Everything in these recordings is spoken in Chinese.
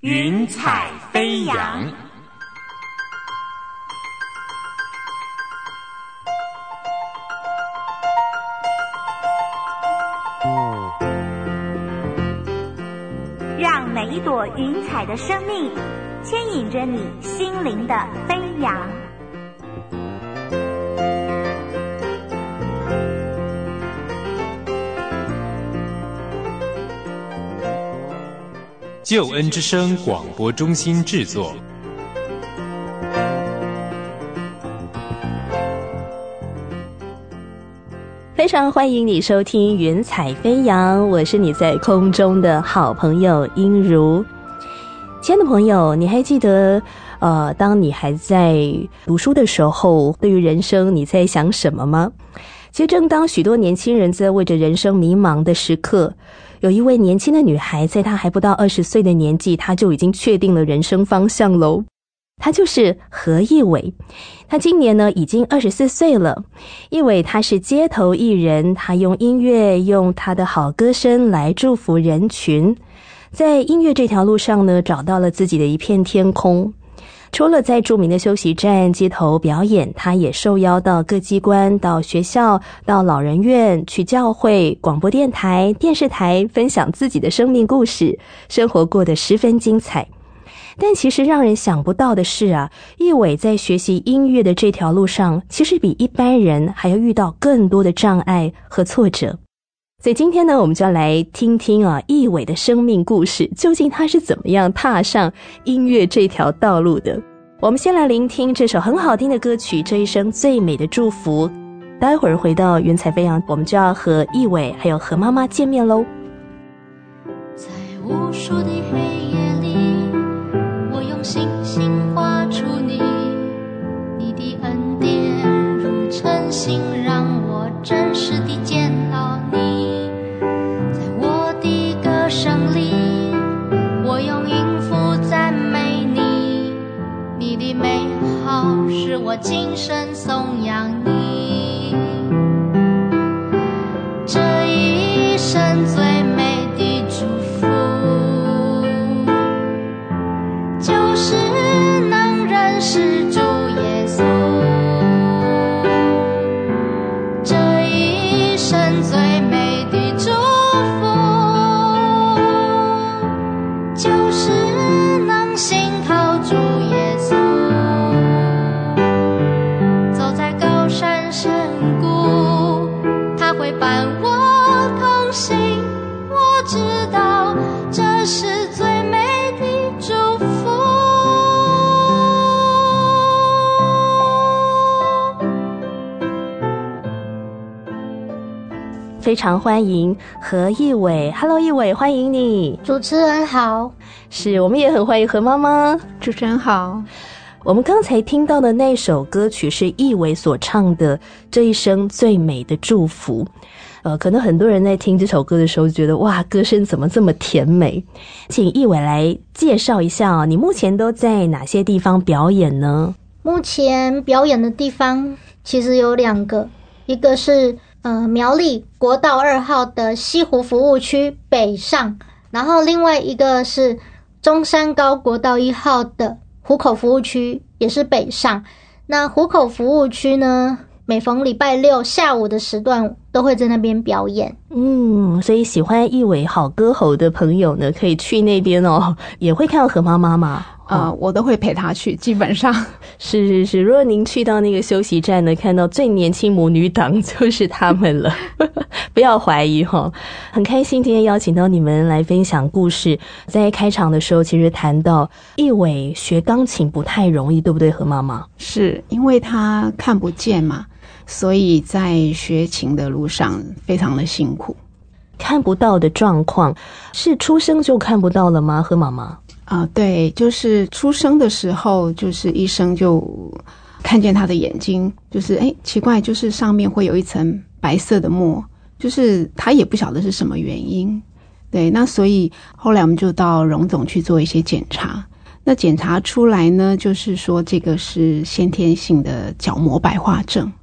云彩飞扬。 让每一朵云彩的生命牵引着你心灵的飞扬。 救恩之声广播中心制作。 非常欢迎你收听云彩飞扬，我是你在空中的好朋友英如。亲爱的朋友，你还记得当你还在读书的时候，对于人生你在想什么吗？其实正当许多年轻人在为着人生迷茫的时刻，有一位年轻的女孩，在她还不到20岁的年纪，她就已经确定了人生方向喽。她就是何艺伟，她今年呢已经24岁了。艺伟她是街头艺人，她用音乐，用她的好歌声来祝福人群。在音乐这条路上呢，找到了自己的一片天空。除了在著名的休息站街头表演，他也受邀到各机关、到学校、到老人院、去教会、广播电台、电视台分享自己的生命故事，生活过得十分精彩。但其实让人想不到的是啊，艺伟在学习音乐的这条路上，其实比一般人还要遇到更多的障碍和挫折。所以今天呢，我们就要来听听艺伟的生命故事，究竟他是怎么样踏上音乐这条道路的。我们先来聆听这首很好听的歌曲《这一生最美的祝福》。待会儿回到云彩飞扬，我们就要和艺伟还有何妈妈见面咯。 在无数的黑夜里，我用星星画出你，你的恩典如晨星，让我真实地见到你。在我的歌声里，我用音符赞美你，你的美好使我今生颂扬你。这一生最美的祝福，就是能认识主耶稣。这一生最美的祝福，就是能信靠主耶稣。走在高山深谷，他会伴我同行，我知道这是最美的祝福。 非常欢迎何艺伟。 Hello 艺伟，欢迎你。 主持人好。 是，我们也很欢迎何妈妈。 主持人好。 我们刚才听到的那首歌曲是艺伟所唱的《这一生最美的祝福》。可能很多人在听这首歌的时候觉得哇，歌声怎么这么甜美。请艺伟来介绍一下你目前都在哪些地方表演呢？ 目前表演的地方其实有2个，一个是苗栗国道2号的西湖服务区北上，然后另外一个是中山高国道1号的湖口服务区，也是北上。那湖口服务区呢，每逢礼拜六下午的时段都会在那边表演。 所以喜欢艺伟好歌喉的朋友呢，可以去那边哦，也会看到何妈妈嘛。 我都会陪她去，基本上是。如果您去到那个休息站呢，看到最年轻母女档就是他们了不要怀疑齁。很开心今天邀请到你们来分享故事。在开场的时候其实谈到艺伟学钢琴不太容易，对不对何妈妈？ 是，因为她看不见嘛，所以在学琴的路上非常的辛苦。 看不到的状况是出生就看不到了吗？何妈妈？ 对，就是出生的时候，就是医生就看见他的眼睛，就是奇怪，就是上面会有一层白色的膜，就是他也不晓得是什么原因。对，那所以后来我们就到荣总去做一些检查。那检查出来呢，就是说这个是先天性的角膜白化症。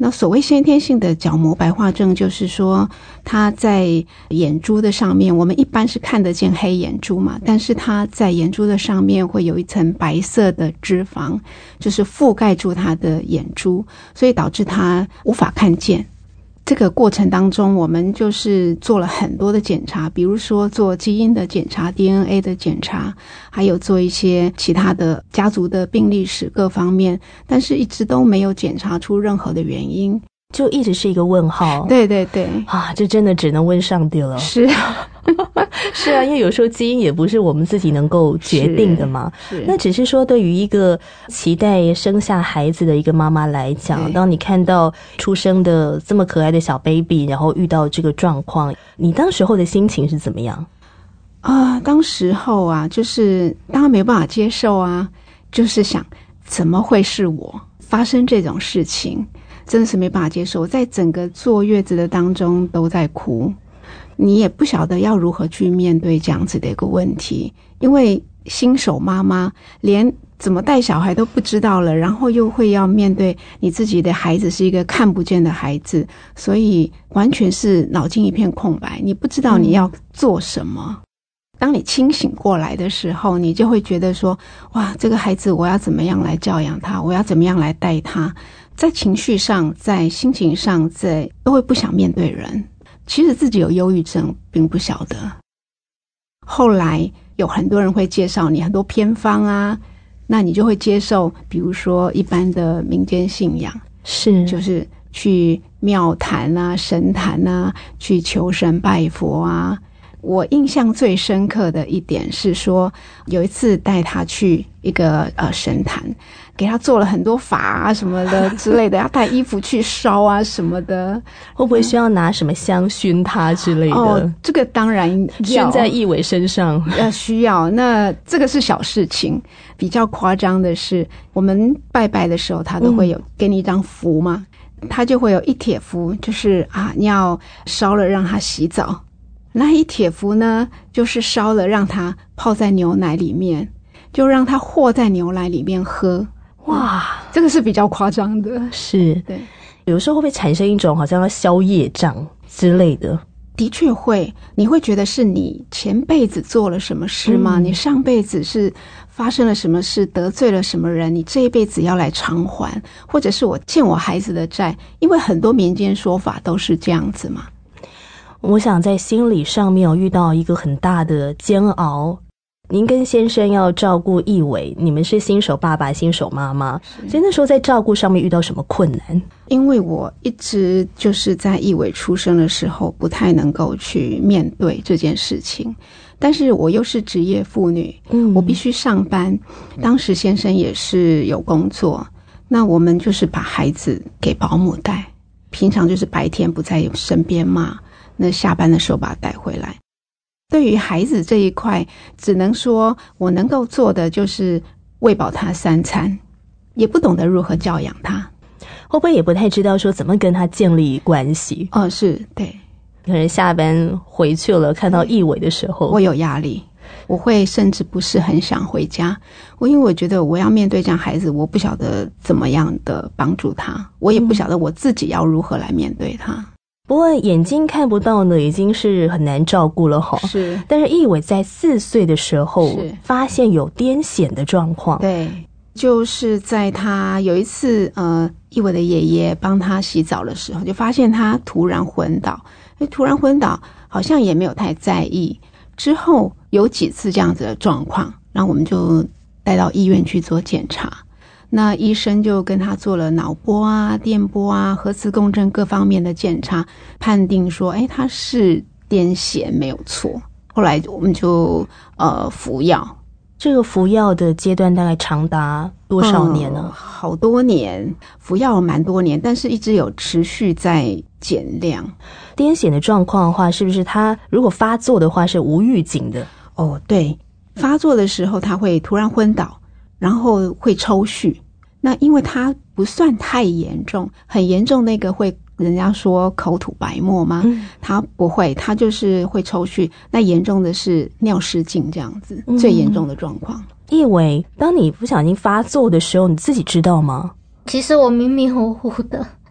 那所谓先天性的角膜白化症，就是说它在眼珠的上面，我们一般是看得见黑眼珠嘛，但是它在眼珠的上面会有一层白色的脂肪，就是覆盖住它的眼珠，所以导致它无法看见。这个过程当中，我们就是做了很多的检查，比如说做基因的检查、DNA 的检查，还有做一些其他的家族的病历史各方面，但是一直都没有检查出任何的原因， 就一直是一个问号。 对对对， 啊，这真的只能问上帝了。 是是啊，因为有时候基因也不是我们自己能够决定的嘛。那只是说，对于一个期待生下孩子的一个妈妈来讲，当你看到出生的这么可爱的小 baby， 然后遇到这个状况，你当时候的心情是怎么样？ 当时候啊，就是当然没办法接受啊，就是想怎么会是我发生这种事情，真的是没办法接受。在整个坐月子的当中都在哭，你也不晓得要如何去面对这样子的一个问题，因为新手妈妈连怎么带小孩都不知道了，然后又会要面对你自己的孩子是一个看不见的孩子，所以完全是脑筋一片空白，你不知道你要做什么。当你清醒过来的时候，你就会觉得说，哇，这个孩子我要怎么样来教养他，我要怎么样来带他，在情绪上，在心情上，都会不想面对人。其实自己有忧郁症并不晓得，后来有很多人会介绍你很多偏方啊，那你就会接受，比如说一般的民间信仰， 是就是去庙坛啊、神坛啊，去求神拜佛啊。我印象最深刻的一点是说，有一次带他去一个神坛，给他做了很多法啊什么的之类的，要带衣服去烧啊什么的。 会不会需要拿什么香熏他之类的？ 这个当然熏在义伟身上需要。那这个是小事情，比较夸张的是，我们拜拜的时候，他都会有给你一张符嘛，他就会有一帖符，就是你要烧了让他洗澡。那一帖符呢，就是烧了让他泡在牛奶里面，就让他和在牛奶里面喝。 哇， 这个是比较夸张的。 是， 对， 有时候会不会产生一种好像要消业障之类的？ 的确会，你会觉得是你前辈子做了什么事吗？你上辈子是发生了什么事，得罪了什么人，你这一辈子要来偿还，或者是我欠我孩子的债，因为很多民间说法都是这样子嘛。 我想在心理上面有遇到一个很大的煎熬。您跟先生要照顾义伟，你们是新手爸爸新手妈妈，所以那时候在照顾上面遇到什么困难？ 因为我一直就是在义伟出生的时候不太能够去面对这件事情，但是我又是职业妇女，我必须上班，当时先生也是有工作，那我们就是把孩子给保姆带，平常就是白天不在身边嘛，那下班的时候把他带回来。对于孩子这一块，只能说我能够做的就是喂饱他3餐，也不懂得如何教养他， 会不会也不太知道说怎么跟他建立关系？ 是，对， 可能下班回去了，看到义伟的时候， 我有压力，我会甚至不是很想回家。因为我觉得我要面对这样孩子，我不晓得怎么样的帮助他，我也不晓得我自己要如何来面对他。 不过眼睛看不到呢，已经是很难照顾了齁。 是， 但是义伟在4岁的时候发现有癫痫的状况。 对，就是在他有一次义伟的爷爷帮他洗澡的时候，就发现他突然昏倒，好像也没有太在意。之后有几次这样子的状况，然后我们就带到医院去做检查。那医生就跟他做了脑波啊、电波啊、核磁共振各方面的检查，判定说他是癫痫没有错。后来我们就服药。 这个服药的阶段大概长达多少年呢？ 好多年，服药蛮多年，但是一直有持续在减量。 癫痫的状况的话，是不是他如果发作的话是无预警的？ 对，发作的时候他会突然昏倒，然后会抽搐。那因为他不算太严重，很严重那个会人家说口吐白沫吗？他不会，他就是会抽搐。那严重的是尿失禁这样子，最严重的状况。 义伟，当你不小心发作的时候，你自己知道吗？ 其实我迷迷糊糊的，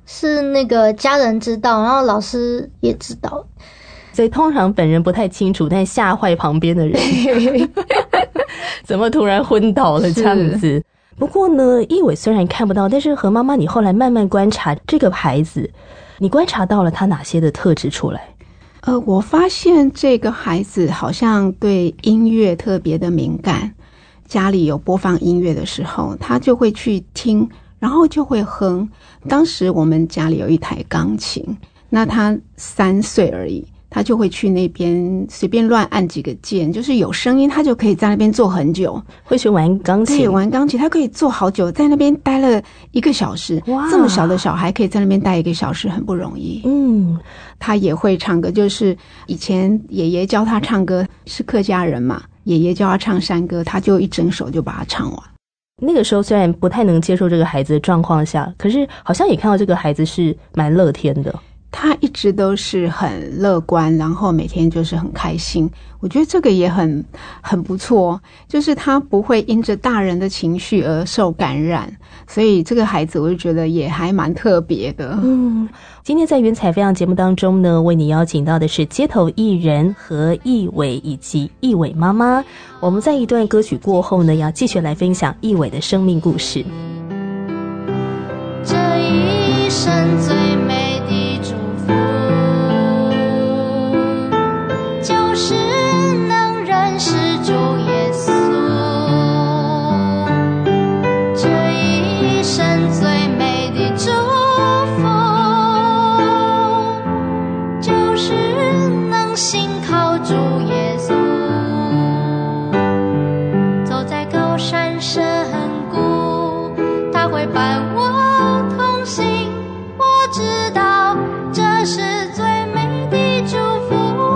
是那个家人知道，然后老师也知道， 所以通常本人不太清楚，但吓坏旁边的人怎么突然昏倒了这样子。不过呢，一伟虽然看不到，但是何妈妈你后来慢慢观察这个孩子，你观察到了他哪些的特质出来？ 我发现这个孩子好像对音乐特别的敏感，家里有播放音乐的时候，他就会去听，然后就会哼。当时我们家里有一台钢琴，那他3岁而已，他就会去那边随便乱按几个键，就是有声音他就可以在那边坐很久。 会去玩钢琴？ 对，玩钢琴他可以坐好久，在那边待了1个小时。哇，这么小的小孩可以在那边待1个小时很不容易。他也会唱歌，就是以前爷爷教他唱歌，是客家人嘛，爷爷教他唱山歌，他就一整首就把它唱完。 那个时候虽然不太能接受这个孩子的状况下，可是好像也看到这个孩子是蛮乐天的。 他一直都是很乐观，然后每天就是很开心。我觉得这个也很不错，就是他不会因着大人的情绪而受感染，所以这个孩子我就觉得也还蛮特别的。 今天在云彩飞扬节目当中呢，为你邀请到的是街头艺人何一伟以及一伟妈妈。我们在一段歌曲过后呢，要继续来分享一伟的生命故事。 这一生最美的祝福，就是能认识主耶稣。这一生最美的祝福，就是能信靠主耶稣。走在高山深谷，他会伴我同行，我知道这是最美的祝福。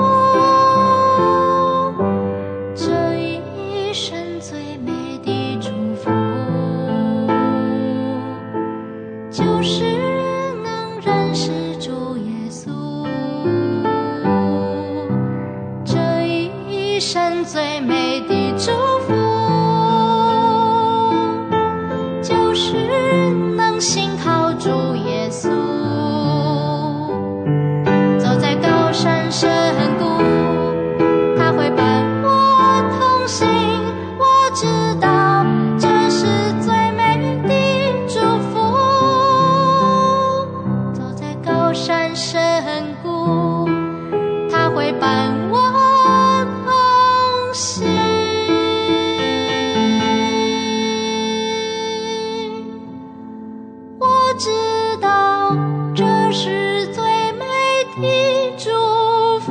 这一生最美的祝福，就是能认识主耶稣。这一生最美的祝福，就是能信靠主耶稣。走在高山深谷，他会伴我同行，我知道这是最美的祝福。走在高山深谷，他会伴我同行。我知道这是最美的祝福。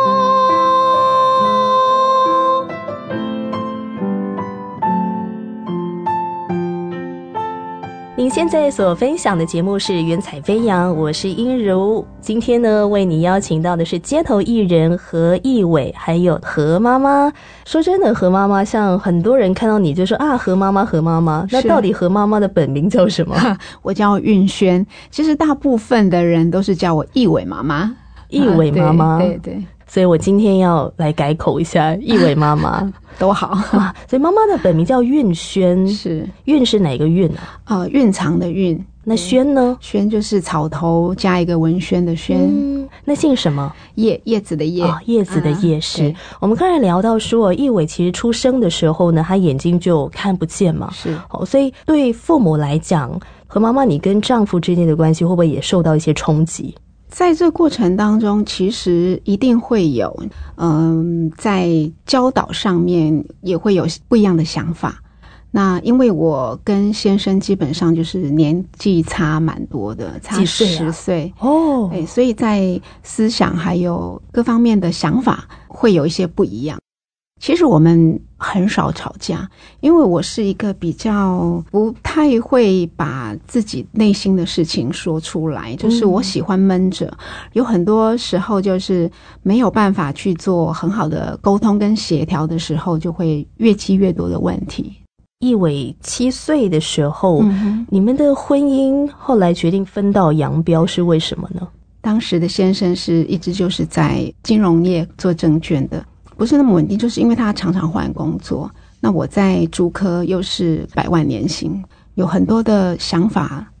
您现在所分享的节目是云彩飞扬，我是英如。今天呢，为你邀请到的是街头艺人何一伟，还有何妈妈。说真的，何妈妈像很多人看到你就说啊，何妈妈，何妈妈。那到底何妈妈的本名叫什么？ 我叫韵轩，其实大部分的人都是叫我一伟妈妈。 一伟妈妈， 对对。 所以我今天要来改口一下，一伟妈妈都好。 所以妈妈的本名叫韵轩， 是韵是哪个韵啊？ 蕴藏的蕴。 那轩呢？ 轩就是草头加一个文轩的轩。 那姓什么？ 叶子的叶。 叶子的叶是。我们刚才聊到说，一伟其实出生的时候呢，他眼睛就看不见嘛。 是。 所以对父母来讲，何妈妈你跟丈夫之间的关系会不会也受到一些冲击？ 在这过程当中，其实一定会有，在教导上面也会有不一样的想法。那因为我跟先生基本上就是年纪差蛮多的，差10岁哦， 对，所以在思想还有各方面的想法会有一些不一样。其实我们很少吵架，因为我是一个比较不太会把自己内心的事情说出来，就是我喜欢闷着，有很多时候就是没有办法去做很好的沟通跟协调的时候，就会越积越多的问题。 一伟7岁的时候，你们的婚姻后来决定分道扬镳是为什么呢？ 当时的先生是一直就是在金融业做证券的，不是那么稳定，就是因为他常常换工作。那我在竹科又是100万年薪，有很多的想法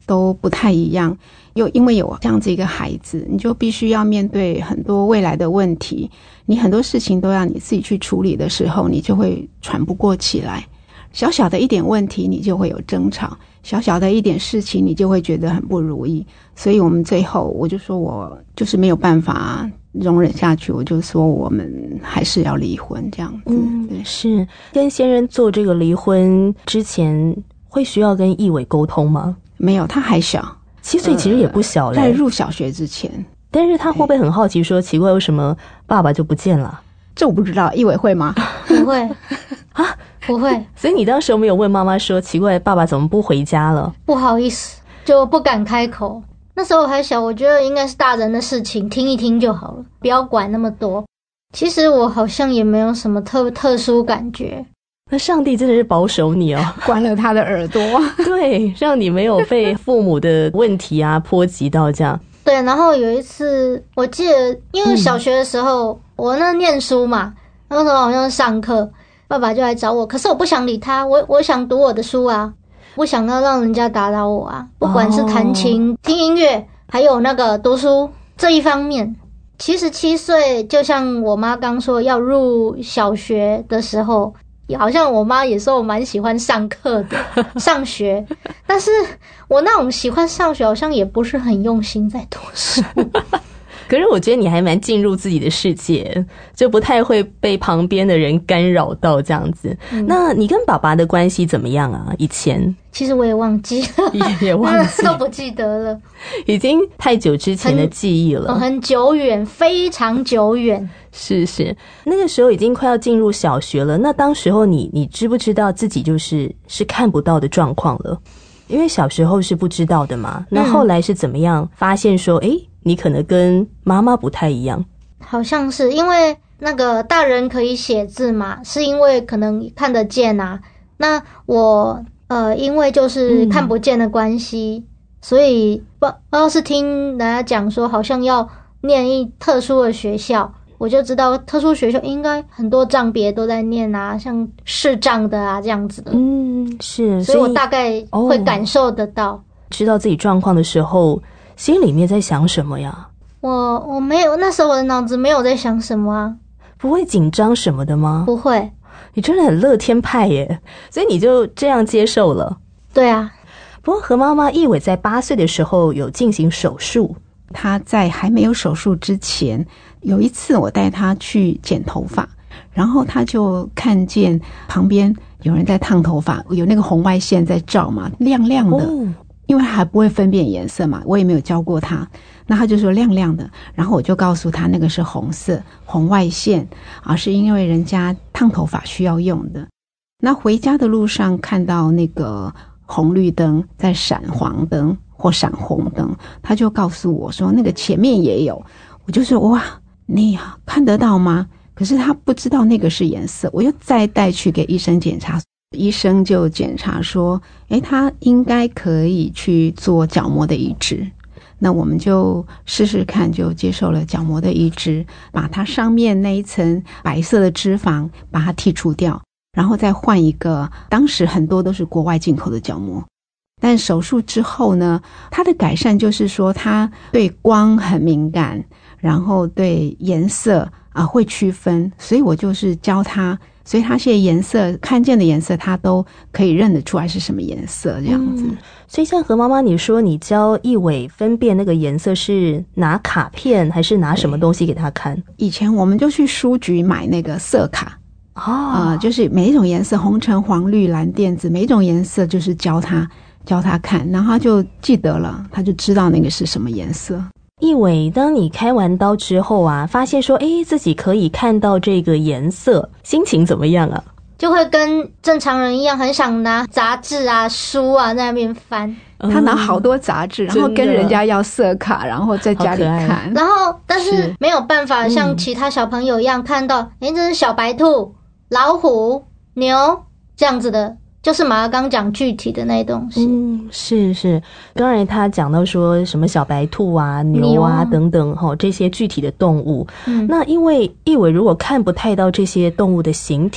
都不太一样。因为有这样子一个孩子，你就必须要面对很多未来的问题，你很多事情都要你自己去处理的时候，你就会喘不过气来。小小的一点问题你就会有争吵，小小的一点事情你就会觉得很不如意。所以我们最后我就说我就是没有办法容忍下去，我就说我们还是要离婚这样子。对， 是跟先生做这个离婚之前会需要跟易伟沟通吗？ 没有，他还小 7岁其实也不小了， 在入小学之前。 但是他会不会很好奇说奇怪为什么爸爸就不见了？ 这我不知道，易伟会吗？ 不会啊， 不会。 所以你当时有没有问妈妈说奇怪爸爸怎么不回家了？ 不好意思，就不敢开口。那时候我还小，我觉得应该是大人的事情，听一听就好了，不要管那么多。其实我好像也没有什么特殊感觉。 那上帝真的是保守你哦， 关了他的耳朵。 对，让你没有被父母的问题啊波及到这样。 对，然后有一次我记得，因为小学的时候，我那念书嘛，那时候好像上课，爸爸就来找我，可是我不想理他，我想读我的书啊，不想要让人家打扰我啊，不管是弹琴、听音乐，还有那个读书这一方面。其实7岁，就像我妈刚说要入小学的时候，好像我妈也说我蛮喜欢上课的，上学，但是我那种喜欢上学好像也不是很用心在读书。 可是我觉得你还蛮进入自己的世界，就不太会被旁边的人干扰到这样子。那你跟爸爸的关系怎么样啊？以前其实我也忘记了， 也忘记都不记得了， 已经太久之前的记忆了， 很久远，非常久远。 是，那个时候已经快要进入小学了。那当时候你知不知道自己是看不到的状况了？因为小时候是不知道的嘛。那后来是怎么样发现说，你可能跟妈妈不太一样？ 好像是因为那个大人可以写字嘛，是因为可能看得见啊。那我因为就是看不见的关系，所以不知道是听人家讲说好像要念一特殊的学校，我就知道特殊学校应该很多障别都在念啊，像视障的啊这样子的。 是， 所以我大概会感受得到， 知道自己状况的时候，心里面在想什么呀？ 我没有，那时候我的脑子没有在想什么啊。 不会紧张什么的吗？ 不会。 你真的很乐天派耶，所以你就这样接受了。 对啊。 不过何妈妈易伟在8岁的时候有进行手术。 他在还没有手术之前，有一次我带他去剪头发，然后他就看见旁边有人在烫头发，有那个红外线在照嘛，亮亮的。因为还不会分辨颜色嘛，我也没有教过他，那他就说亮亮的，然后我就告诉他那个是红色红外线啊，是因为人家烫头发需要用的。那回家的路上看到那个红绿灯在闪黄灯或闪红灯，他就告诉我说那个前面也有，我就说哇，你看得到吗？可是他不知道那个是颜色，我又再带去给医生检查。医生就检查说他应该可以去做角膜的移植，那我们就试试看，就接受了角膜的移植，把它上面那一层白色的脂肪把它剔除掉，然后再换一个，当时很多都是国外进口的角膜。但手术之后呢，它的改善就是说它对光很敏感，然后对颜色会区分，所以我就是教他，所以他现在颜色看见的颜色他都可以认得出来是什么颜色这样子。 所以像何妈妈你说你教易伟分辨那个颜色是拿卡片还是拿什么东西给他看？ 以前我们就去书局买那个色卡就是每一种颜色，红橙黄绿蓝靛紫，每一种颜色就是教他看，然后他就记得了，他就知道那个是什么颜色。 易伟，当你开完刀之后啊，发现说自己可以看到这个颜色，心情怎么样啊？ 就会跟正常人一样，很想拿杂志啊书啊在那边翻。 他拿好多杂志，然后跟人家要色卡，然后在家里看， 然后但是没有办法像其他小朋友一样看到这是小白兔、老虎、牛这样子的，就是马上刚讲具体的那东西。 是，刚才他讲到说什么小白兔啊、牛啊等等这些具体的动物。那因为易伟如果看不太到这些动物的形体，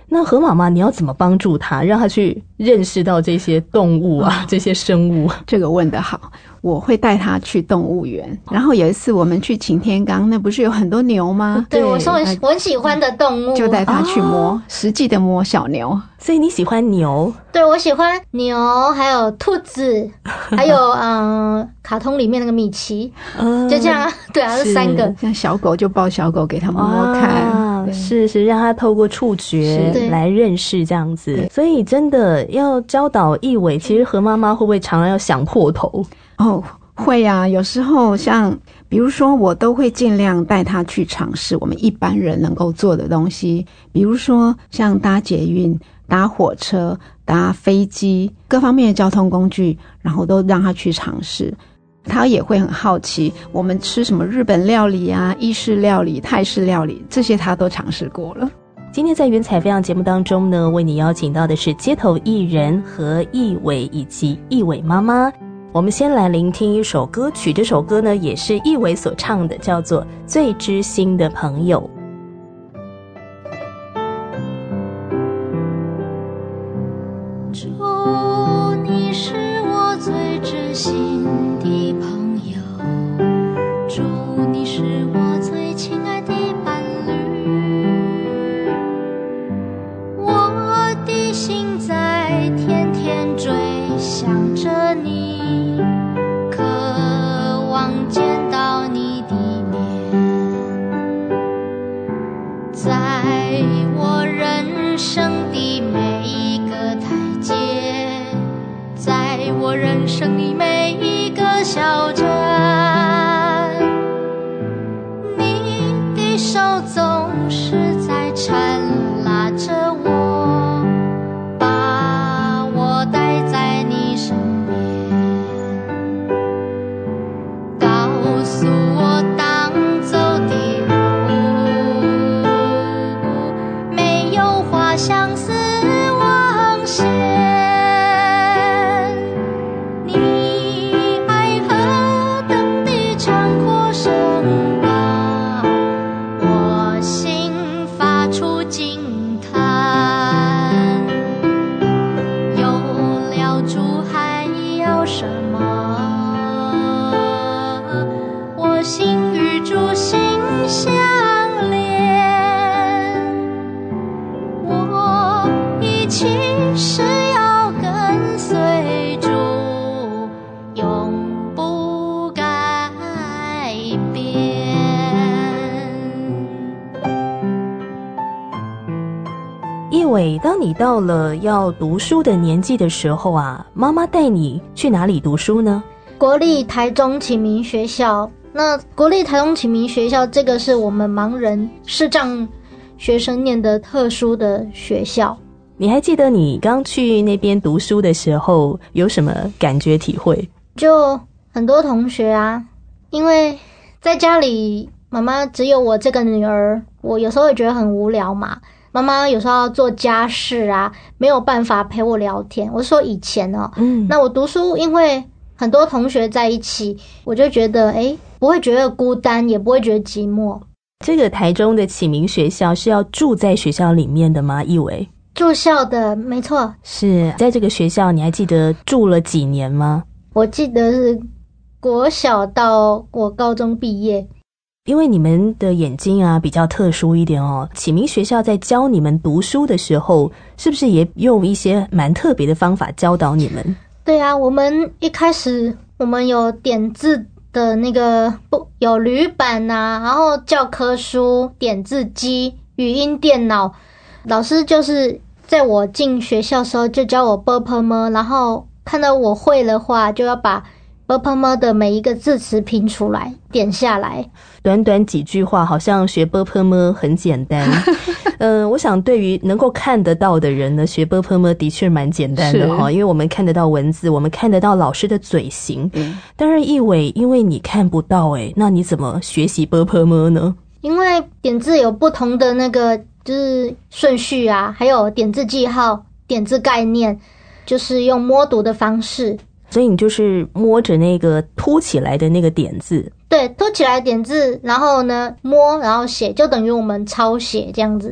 那何妈妈，你要怎么帮助他，让他去认识到这些动物啊，这些生物？ 这个问得好，我会带他去动物园。然后有一次我们去擎天岗，那不是有很多牛吗？ 对，我说我很喜欢的动物， 就带他去摸，实际的摸小牛。 所以你喜欢牛？ 对，我喜欢牛，还有兔子，还有卡通里面那个米奇，就这样啊。对啊，这3个。 像小狗就抱小狗给他摸摸看， 是让他透过触觉来认识这样子。所以真的要教导一伟，其实何妈妈会不会常常要想破头？ 哦，会啊，有时候像比如说我都会尽量带他去尝试我们一般人能够做的东西，比如说像搭捷运、搭火车、搭飞机，各方面的交通工具，然后都让他去尝试。他也会很好奇我们吃什么日本料理啊、意式料理、泰式料理，这些他都尝试过了。 今天在云彩飞扬节目当中呢，为你邀请到的是街头艺人何一伟以及一伟妈妈。我们先来聆听一首歌曲，这首歌呢也是一伟所唱的，叫做《最知心的朋友》。 祝你是我最知心的朋友，祝你是我最亲爱的伴侣，我的心在天天追想着你，渴望见到你的面，在我人生的每一个台阶，在我人生的每一个小站，你的手总是在缠拉着我，把我带在你身边，告诉我当走的路没有花相思网线，你爱何等的长阔深大，我心发出惊叹，有了主还要什么？我心与主心相连，我一起是要跟随主，永不改变。 一伟，当你到了要读书的年纪的时候啊，妈妈带你去哪里读书呢？ 国立台中启明学校。那国立台中启明学校这个是我们盲人视障学生念的特殊的学校。 你还记得你刚去那边读书的时候有什么感觉体会？ 就很多同学啊，因为在家里妈妈只有我这个女儿，我有时候会觉得很无聊嘛，妈妈有时候要做家事啊，没有办法陪我聊天。我说以前哦，那我读书因为很多同学在一起，我就觉得不会觉得孤单，也不会觉得寂寞。 这个台中的启明学校是要住在学校里面的吗？一伟？ 住校的，没错。 是在这个学校，你还记得住了几年吗？ 我记得是国小到我高中毕业。 因为你们的眼睛啊比较特殊一点哦，启明学校在教你们读书的时候，是不是也用一些蛮特别的方法教导你们？对啊， 我们一开始我们有点字的那个有铝板啊，然后教科书、点字机、语音电脑。老师就是在我进学校的时候就教我 ㄅㄆㄇ， 然后看到我会的话就要把 ㄅㄆㄇ 的每一个字词拼出来点下来。短短几句话好像学 ㄅㄆㄇ 很简单我想对于能够看得到的人呢，学 ㄅㄆㄇ 的确蛮简单的因为我们看得到文字，我们看得到老师的嘴型。当然一伟，因为你看不到那你怎么学习 ㄅㄆㄇ 呢？因为点字有不同的那个就是顺序啊，还有点字记号、点字概念，就是用摸读的方式。所以你就是摸着那个凸起来的那个点字。对，凸起来的点字，然后呢摸，然后写，就等于我们抄写这样子。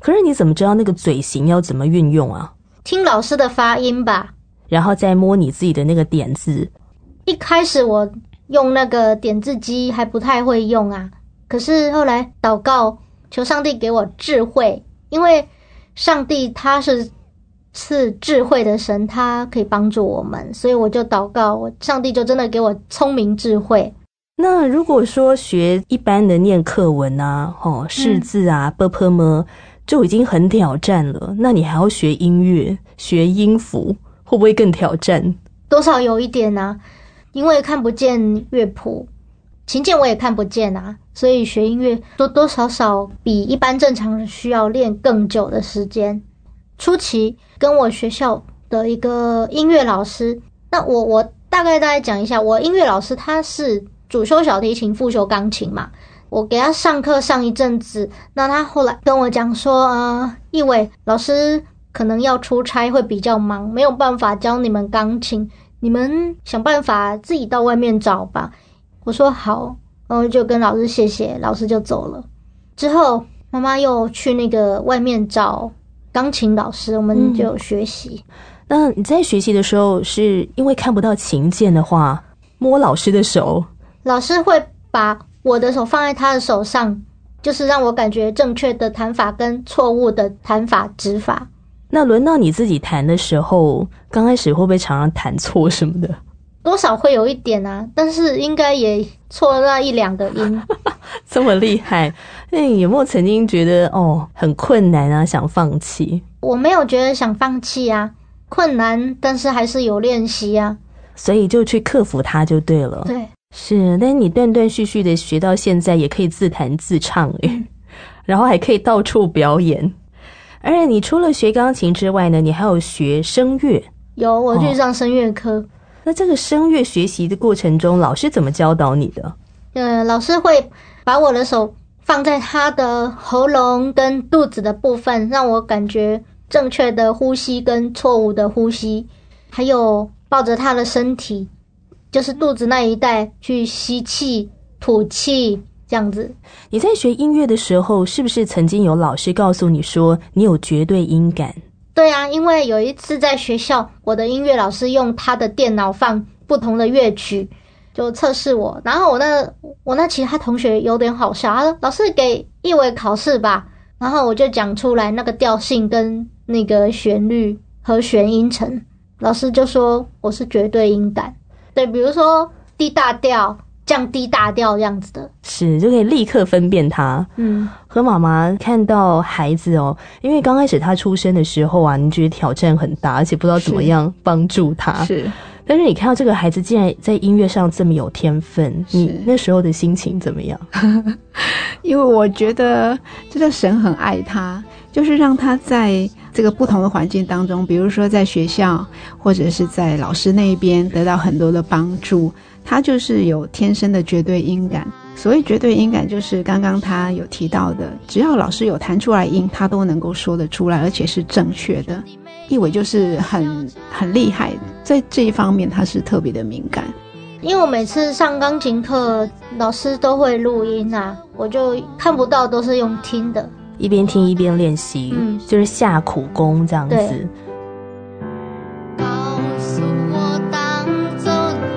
可是你怎么知道那个嘴型要怎么运用啊？ 听老师的发音吧， 然后再摸你自己的那个点字。 一开始我用那个点字机还不太会用啊，可是后来祷告求上帝给我智慧，因为上帝他是赐智慧的神，他可以帮助我们，所以我就祷告，上帝就真的给我聪明智慧。 那如果说学一般的念课文啊，识字啊，ㄅ就已经很挑战了，那你还要学音乐，学音符，会不会更挑战？ 多少有一点啊，因为看不见乐谱，琴键我也看不见啊，所以学音乐多多少少比一般正常人需要练更久的时间。初期跟我学校的一个音乐老师，那我大概讲一下，我音乐老师他是主修小提琴，副修钢琴嘛。我给他上课上一阵子，那他后来跟我讲说，一伟老师可能要出差会比较忙，没有办法教你们钢琴，你们想办法自己到外面找吧。我说好，然后就跟老师谢谢，老师就走了。之后妈妈又去那个外面找钢琴老师，我们就有学习。 那你在学习的时候，是因为看不到琴键的话，摸老师的手， 老师会把我的手放在他的手上，就是让我感觉正确的弹法跟错误的弹法指法。 那轮到你自己弹的时候，刚开始会不会常常弹错什么的？ 多少会有一点啊，但是应该也错了那一两个音。 这么厉害，那你有没有曾经觉得很困难啊，想放弃？ 我没有觉得想放弃啊，困难，但是还是有练习啊， 所以就去克服它就对了。 对， 是，但是你断断续续的学到现在，也可以自弹自唱然后还可以到处表演。而且你除了学钢琴之外呢，你还有学声乐。 有，我去上声乐课。 那这个声乐学习的过程中，老师怎么教导你的？ 老师会把我的手放在他的喉咙跟肚子的部分，让我感觉正确的呼吸跟错误的呼吸，还有抱着他的身体，就是肚子那一带去吸气吐气这样子。 你在学音乐的时候，是不是曾经有老师告诉你说你有绝对音感？ 对啊，因为有一次在学校，我的音乐老师用他的电脑放不同的乐曲，就测试我。然后我那其他同学有点好笑，他说老师给一伟考试吧，然后我就讲出来那个调性跟那个旋律和弦音程，老师就说我是绝对音感。对，比如说 D 大调降低大调这样子的， 是就可以立刻分辨它。和妈妈看到孩子因为刚开始他出生的时候啊，你觉得挑战很大，而且不知道怎么样帮助他。 是， 但是你看到这个孩子竟然在音乐上这么有天分，你那时候的心情怎么样？ 因为我觉得这个神很爱他，就是让他在这个不同的环境当中，比如说在学校或者是在老师那边得到很多的帮助，他就是有天生的绝对音感。所谓绝对音感，就是刚刚他有提到的，只要老师有弹出来音，他都能够说得出来，而且是正确的。一伟就是很厉害，在这一方面他是特别的敏感。 因为我每次上钢琴课，老师都会录音啊，我就看不到，都是用听的， 一边听一边练习，就是下苦功这样子。 告诉我当走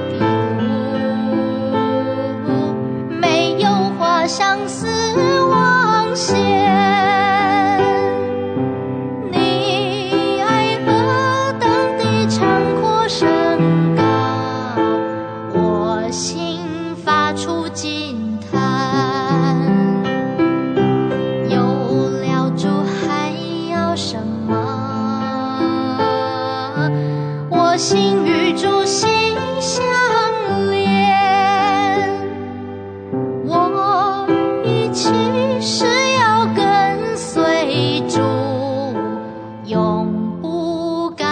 的路，没有花相思望线，你爱何等的长阔深高，我心发出惊叹，有了主还要什么？我心与主心相连，我一起是要跟随主，永不改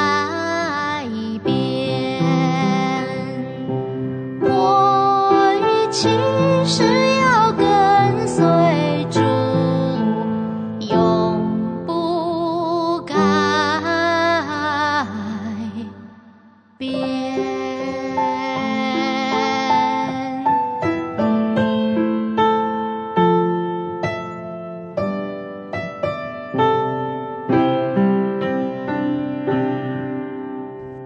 变。我一起是要跟随主，永不改变。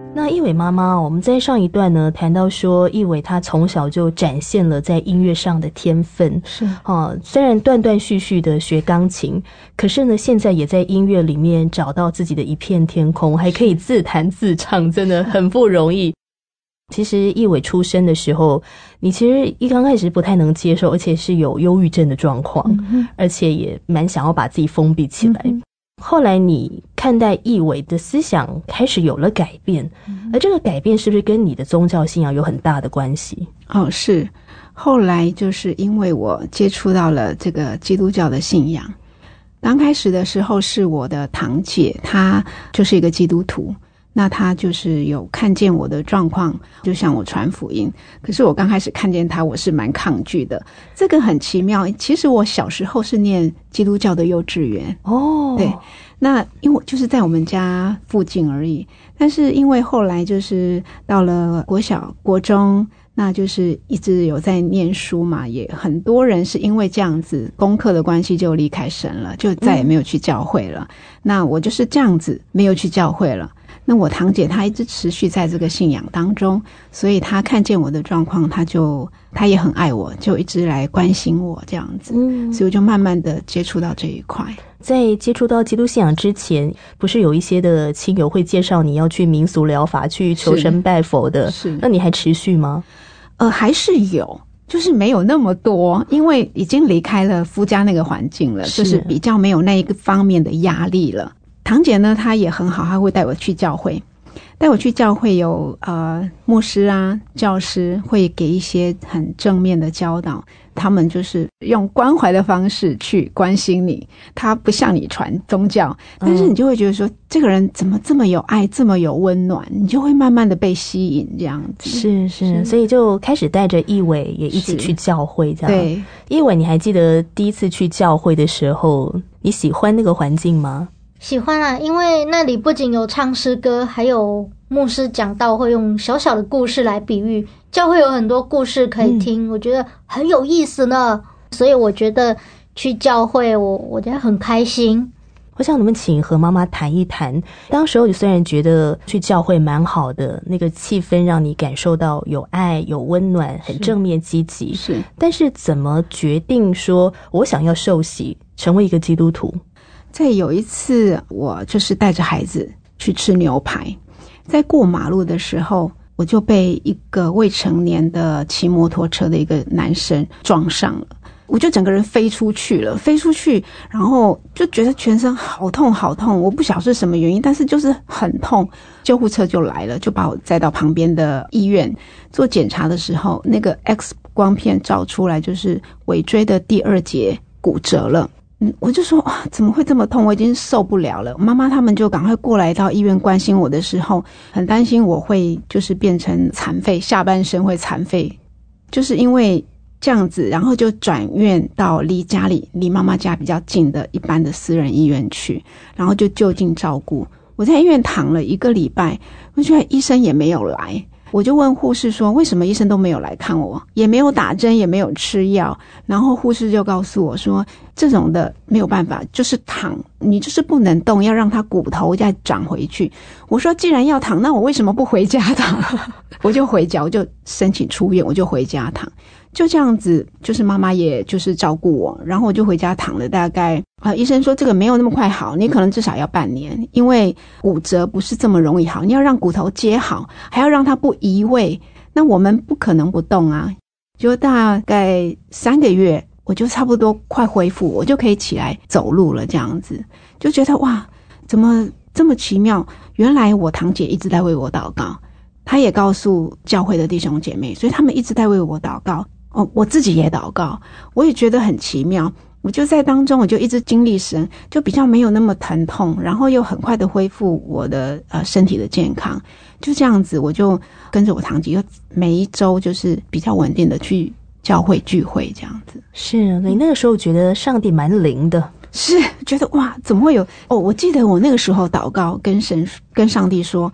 那一伟妈妈，我们在上一段呢谈到说，一伟他从小就展现了在音乐上的天分， 是虽然断断续续的学钢琴，可是呢，现在也在音乐里面找到自己的一片天空，还可以自弹自唱，真的很不容易。其实一伟出生的时候，你其实一刚开始不太能接受，而且是有忧郁症的状况，而且也蛮想要把自己封闭起来。后来你看待一伟的思想开始有了改变，而这个改变是不是跟你的宗教信仰有很大的关系？ 是。后来就是因为我接触到了这个基督教的信仰，刚开始的时候是我的堂姐，她就是一个基督徒，那她就是有看见我的状况，就向我传福音。可是我刚开始看见她，我是蛮抗拒的。这个很奇妙，其实我小时候是念基督教的幼稚园对，那因为我就是在我们家附近而已，但是因为后来就是到了国小国中，那就是一直有在念书嘛，也很多人是因为这样子功课的关系就离开神了，就再也没有去教会了。那我就是这样子没有去教会了。那我堂姐她一直持续在这个信仰当中，所以她看见我的状况，她也很爱我，就一直来关心我这样子。所以我就慢慢的接触到这一块。 在接触到基督信仰之前，不是有一些的亲友会介绍你要去民俗疗法去求神拜佛的，是那你还持续吗？ 还是有，就是没有那么多，因为已经离开了夫家那个环境了，就是比较没有那一个方面的压力了。堂姐呢，她也很好，她会带我去教会，有牧师啊、教师会给一些很正面的教导，他们就是用关怀的方式去关心你，他不向你传宗教，但是你就会觉得说，这个人怎么这么有爱，这么有温暖，你就会慢慢的被吸引这样子。 是，所以就开始带着一伟也一起去教会这样。对，一伟，你还记得第一次去教会的时候，你喜欢那个环境吗？ 喜欢啊，因为那里不仅有唱诗歌，还有牧师讲道会用小小的故事来比喻，教会有很多故事可以听，我觉得很有意思呢。所以我觉得去教会我觉得很开心。 我想你们请何妈妈谈一谈，当时候你虽然觉得去教会蛮好的，那个气氛让你感受到有爱有温暖，很正面积极，但是怎么决定说我想要受洗成为一个基督徒？ 在有一次我就是带着孩子去吃牛排，在过马路的时候，我就被一个未成年的骑摩托车的一个男生撞上了，我就整个人飞出去，然后就觉得全身好痛，我不晓得是什么原因，但是就是很痛。救护车就来了，就把我载到旁边的医院做检查的时候，那个 X 光片照出来就是尾椎的第2节骨折了。我就说哇，怎么会这么痛？我已经受不了了。妈妈他们就赶快过来到医院关心我的时候，很担心我会就是变成残废，下半身会残废，就是因为这样子，然后就转院到离妈妈家比较近的一般的私人医院去，然后就就近照顾。我在医院躺了1个礼拜，我觉得医生也没有来。我就问护士说，为什么医生都没有来看我，也没有打针，也没有吃药。然后护士就告诉我说，这种的没有办法，就是躺，你就是不能动，要让它骨头再长回去。我说既然要躺，那我为什么不回家躺？我就回家，我就申请出院，我就回家躺。就这样子，就是妈妈也就是照顾我，然后我就回家躺了大概医生说这个没有那么快好，你可能至少要半年，因为骨折不是这么容易好，你要让骨头接好，还要让它不移位，那我们不可能不动啊。就大概3个月，我就差不多快恢复，我就可以起来走路了，这样子就觉得哇，怎么这么奇妙。原来我堂姐一直在为我祷告，她也告诉教会的弟兄姐妹，所以他们一直在为我祷告。我自己也祷告，我也觉得很奇妙。我就在当中，我就一直经历神，就比较没有那么疼痛，然后又很快的恢复我的身体的健康。就这样子，我就跟着我堂姐，就每一周就是比较稳定的去教会聚会这样子。 是你那个时候觉得上帝蛮灵的， 是觉得哇，怎么会有我记得我那个时候祷告跟上帝说，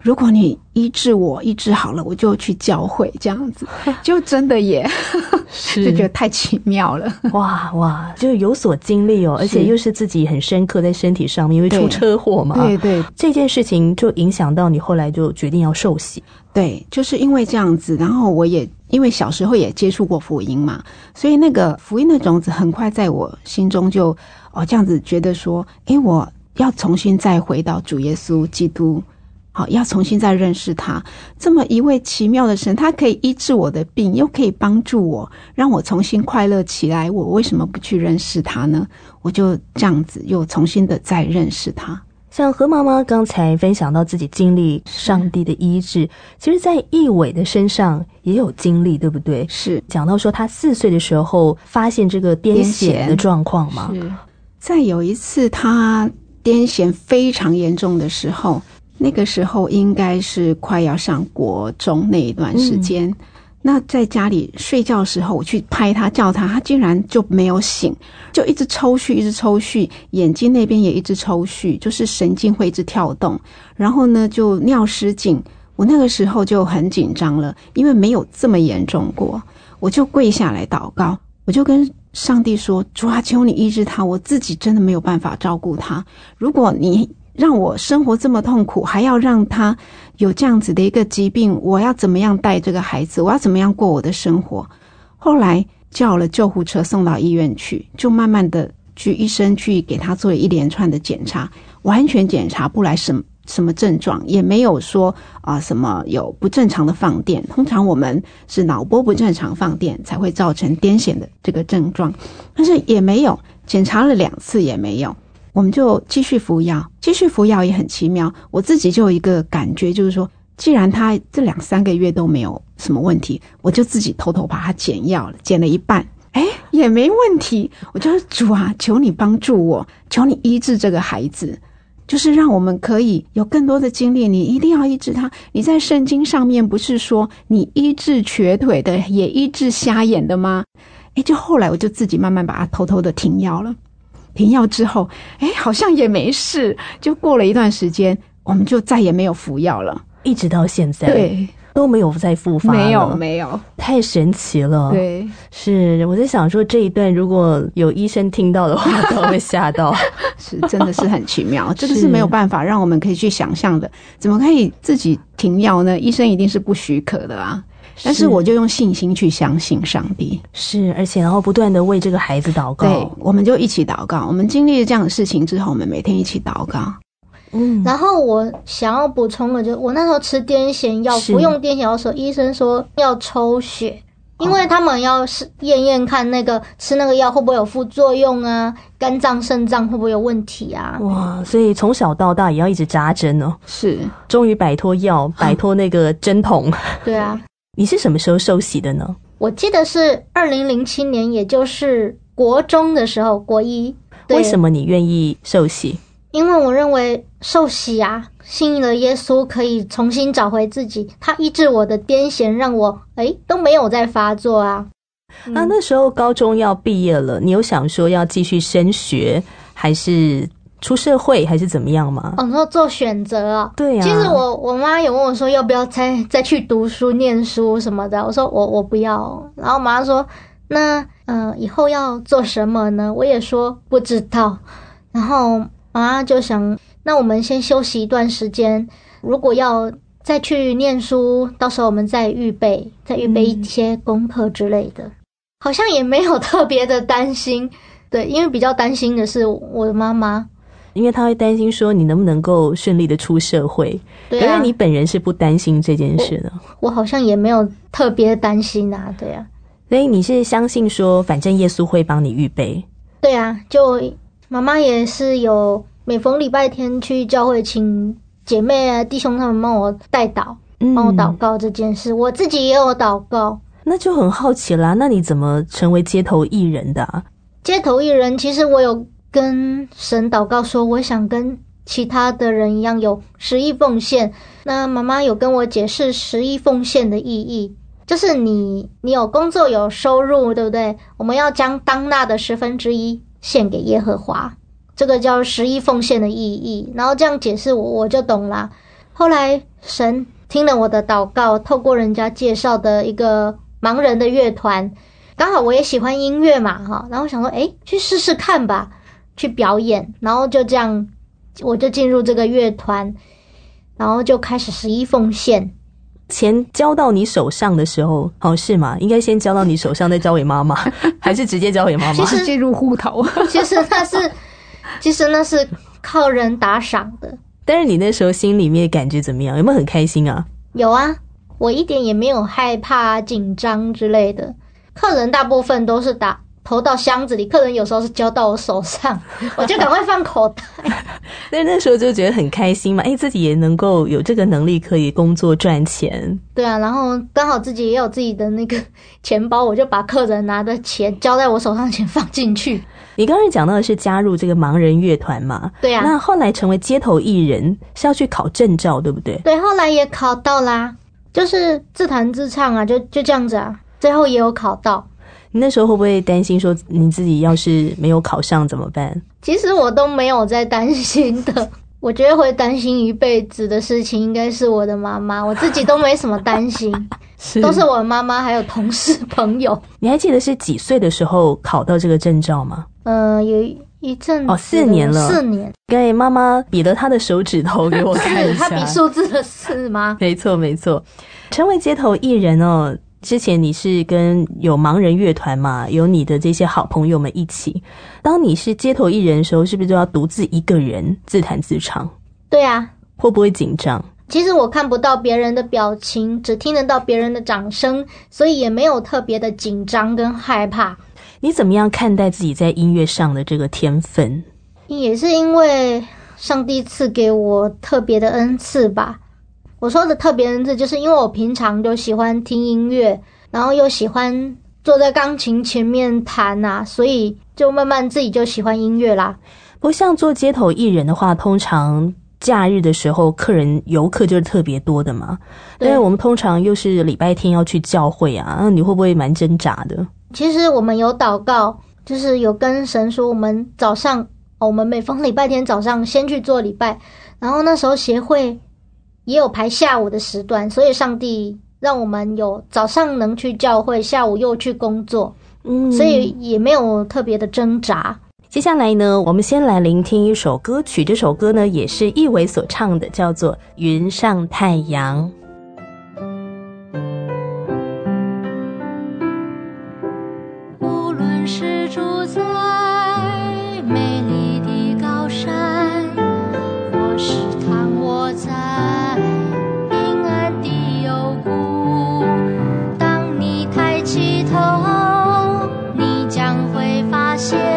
如果你医治我，医治好了，我就去教会这样子，就真的也就觉得太奇妙了。 哇，就有所经历哦，而且又是自己很深刻在身体上面，因为出车祸嘛。 对， 这件事情就影响到你后来就决定要受洗。 对，就是因为这样子，然后我也因为小时候也接触过福音嘛，所以那个福音的种子很快在我心中就这样子觉得说，我要重新再回到主耶稣基督，好，要重新再认识他，这么一位奇妙的神，他可以医治我的病，又可以帮助我，让我重新快乐起来，我为什么不去认识他呢？我就这样子又重新的再认识他。 像何妈妈刚才分享到自己经历上帝的医治，其实在义伟的身上也有经历，对不对？ 是讲到说他4岁的时候发现这个癫痫的状况嘛。 是在有一次他癫痫非常严重的时候，那个时候应该是快要上国中那一段时间，那在家里睡觉的时候，我去拍他叫他，他竟然就没有醒，就一直抽搐，一直抽搐，眼睛那边也一直抽搐，就是神经会一直跳动，然后呢就尿失禁。我那个时候就很紧张了，因为没有这么严重过，我就跪下来祷告，我就跟上帝说，主啊，求你医治他，我自己真的没有办法照顾他，如果你让我生活这么痛苦，还要让他有这样子的一个疾病，我要怎么样带这个孩子，我要怎么样过我的生活。后来叫了救护车送到医院去，就慢慢的去医生去给他做了一连串的检查，完全检查不来什么症状，也没有说什么有不正常的放电，通常我们是脑波不正常放电才会造成癫痫的这个症状，但是也没有，检查了2次也没有，我们就继续服药也很奇妙，我自己就有一个感觉，就是说既然他这2-3个月都没有什么问题，我就自己偷偷把他减药了，减了一半，也没问题，我就说主啊，求你帮助我，求你医治这个孩子，就是让我们可以有更多的经历，你一定要医治他。你在圣经上面不是说你医治瘸腿的，也医治瞎眼的吗？就后来我就自己慢慢把他偷偷的停药了。停药之后，好像也没事，就过了一段时间，我们就再也没有服药了， 一直到现在。 对， 都没有再复发了。 没有， 太神奇了。 对， 是我在想说这一段如果有医生听到的话都会吓到。 是真的是很奇妙，这个是没有办法让我们可以去想象的，怎么可以自己停药呢？医生一定是不许可的啊。但是我就用信心去相信上帝， 是，而且然后不断的为这个孩子祷告。 对，我们就一起祷告，我们经历了这样的事情之后，我们每天一起祷告。 然后我想要补充的就是，我那时候吃癫痫药，服用癫痫药的时候，医生说要抽血，因为他们要验看那个吃那个药会不会有副作用啊，肝脏肾脏会不会有问题啊。 哇，所以从小到大也要一直扎针哦。 是， 终于摆脱药，摆脱那个针筒。 对啊。 你是什么时候受洗的呢？ 我记得是2007年，也就是国中的时候，国一。 为什么你愿意受洗？ 因为我认为受洗啊，信了耶稣可以重新找回自己，他医治我的癫痫，让我都没有再发作啊。 那时候高中要毕业了，你有想说要继续升学，还是出社会，还是怎么样吗？ 你说做选择啊？ 对啊。 其实我妈有问我说要不要再去读书念书什么的，我说我不要。然后妈说那以后要做什么呢？我也说不知道。然后妈妈就想，那我们先休息一段时间，如果要再去念书，到时候我们再预备一些功课之类的。好像也没有特别的担心，对，因为比较担心的是我的妈妈。 因为他会担心说你能不能够顺利的出社会，对啊，可是你本人是不担心这件事的。 我好像也没有特别担心啊，对啊。 所以你是相信说反正耶稣会帮你预备？ 对啊，就妈妈也是有每逢礼拜天去教会请姐妹啊弟兄他们帮我代祷，帮我祷告这件事，我自己也有祷告。 那就很好奇啦，那你怎么成为街头艺人的啊？ 街头艺人其实我有跟神祷告说，我想跟其他的人一样有10亿奉献。那妈妈有跟我解释10亿奉献的意义，就是你有工作有收入，对不对？我们要将当纳的1/10献给耶和华，这个叫10亿奉献的意义。然后这样解释我就懂啦。 后来神听了我的祷告，透过人家介绍的一个盲人的乐团，刚好我也喜欢音乐嘛，然后想说去试试看吧，去表演，然后就这样我就进入这个乐团，然后就开始11奉献。 钱交到你手上的时候，是吗？应该先交到你手上，再交给妈妈，还是直接交给妈妈？ 直接入户头。 其实那是靠人打赏的。 但是你那时候心里面感觉怎么样？有没有很开心啊？ 有啊，我一点也没有害怕、紧张之类的。客人大部分都是投到箱子里，客人有时候是交到我手上，我就赶快放口袋。 但是那时候就觉得很开心嘛，自己也能够有这个能力可以工作赚钱。 对啊，然后刚好自己也有自己的那个钱包，我就把客人拿的钱交在我手上的钱放进去。 你刚才讲到的是加入这个盲人乐团嘛？ 对啊。 那后来成为街头艺人是要去考证照，对不对？ 对，后来也考到啦，就是自弹自唱啊，就这样子啊，最后也有考到。 你那时候会不会担心说你自己要是没有考上怎么办？ 其实我都没有在担心的，我觉得会担心一辈子的事情应该是我的妈妈，我自己都没什么担心。都是我妈妈还有同事朋友。 你还记得是几岁的时候考到这个证照吗？ 有一阵子 4年了。 4年。 给妈妈比了她的手指头给我看一下。 她比数字的4吗？ 没错没错。成为街头艺人哦，之前你是跟有盲人乐团嘛，有你的这些好朋友们一起。当你是街头艺人的时候，是不是就要独自一个人自弹自唱？ 对啊。 会不会紧张？ 其实我看不到别人的表情，只听得到别人的掌声，所以也没有特别的紧张跟害怕。 你怎么样看待自己在音乐上的这个天分？ 也是因为上帝赐给我特别的恩赐吧。我说的特别恩赐，就是因为我平常就喜欢听音乐，然后又喜欢坐在钢琴前面弹啊，所以就慢慢自己就喜欢音乐啦。 不像做街头艺人的话，通常假日的时候游客就是特别多的嘛，因为我们通常又是礼拜天要去教会啊，你会不会蛮挣扎的？ 其实我们有祷告，就是有跟神说我们早上我们每逢礼拜天早上先去做礼拜，然后那时候协会也有排下午的时段，所以上帝让我们有早上能去教会，下午又去工作，所以也没有特别的挣扎。 接下来呢，我们先来聆听一首歌曲，这首歌呢也是一伟所唱的，叫做《云上太阳》。 无论是住在美丽的高山，或是躺卧在阴暗的幽谷，当你抬起头，你将会发现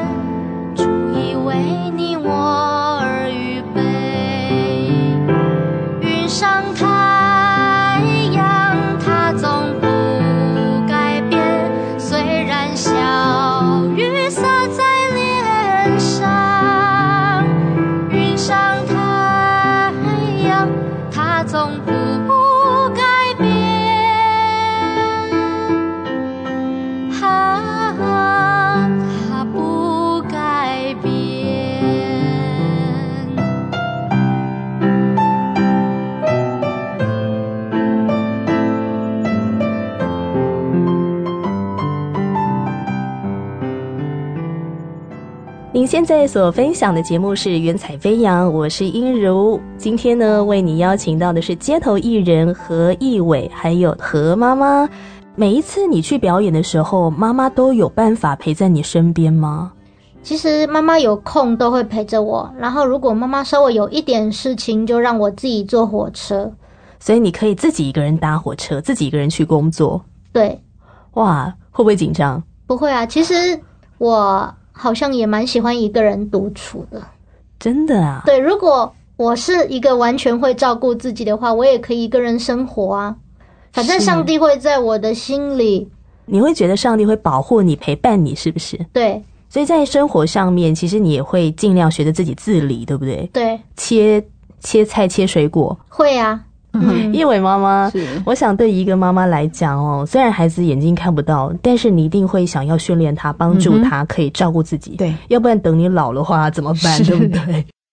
您现在所分享的节目是云彩飞扬，我是英如。今天呢，为你邀请到的是街头艺人何一伟还有何妈妈。每一次你去表演的时候，妈妈都有办法陪在你身边吗？ 其实妈妈有空都会陪着我，然后如果妈妈稍微有一点事情，就让我自己坐火车。 所以你可以自己一个人搭火车，自己一个人去工作。 对。 哇，会不会紧张？ 不会啊，其实我好像也蛮喜欢一个人独处的。 真的啊？ 对，如果我是一个完全会照顾自己的话，我也可以一个人生活啊。反正上帝会在我的心里。 你会觉得上帝会保护你，陪伴你，是不是？ 对。 所以在生活上面，其实你也会尽量学着自己自理，对不对？ 对。 切菜切水果。 会啊。 一伟妈妈，我想对一个妈妈来讲哦，虽然孩子眼睛看不到，但是你一定会想要训练他，帮助他可以照顾自己。对，要不然等你老的话怎么办？对不对？